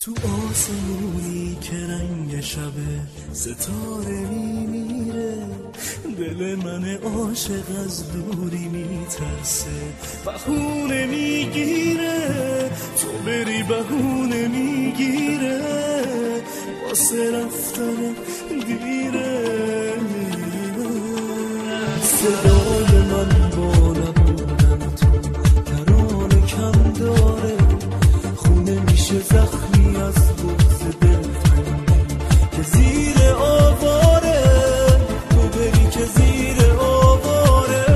تو آسمونی که رنگ شب ستاره میمیره، دل من عاشق از دوری میترسه، بهونه میگیره، تو بری بهونه میگیره، واسه رفتن دیره. صدای من با نبودن تو ترانه کم داره، خونه میشه زخمی از بغض دلتنگی که زیر آواره، تو بری که زیر آواره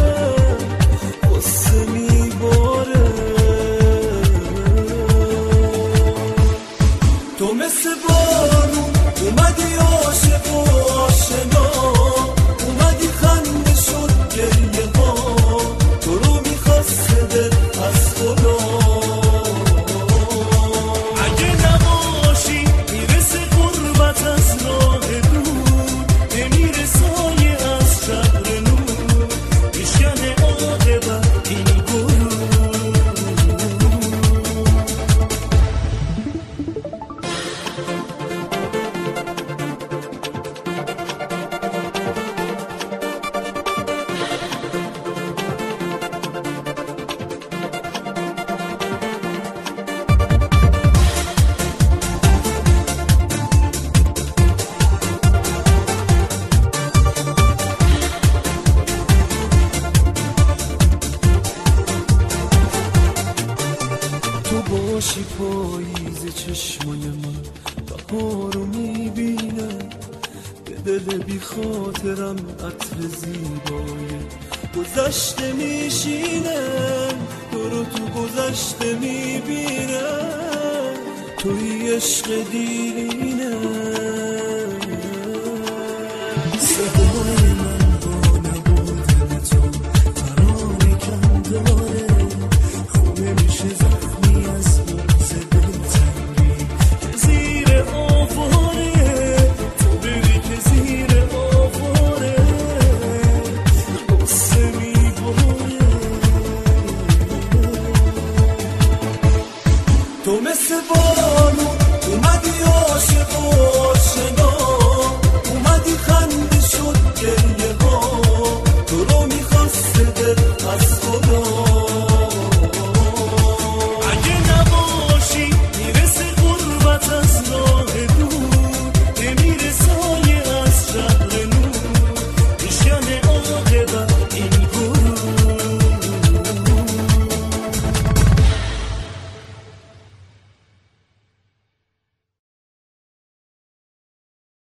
قصه میباره. تو مثل بارون اومدی عاشق و آشنا، اومدی خنده شد گریه ها، تو رو میخواسته دل از خدا. باشی پاییز چشمای من بهارو میبینه، به دل بی خاطرم عطر زیبای گذشته میشینه، تو رو تو گذشته میبینه، توی عشق دیرینه. صدای من با نبودن تو ترانه کم داره، خونه میشه زخمی از بغض دلتنگی که زیر آواره، تو بری که زیر آواره قصه میباره. تو مثل بارون اومدی عاشق و آشنا، اومدی خنده شد گریه ها، تو رو میخواسته دل از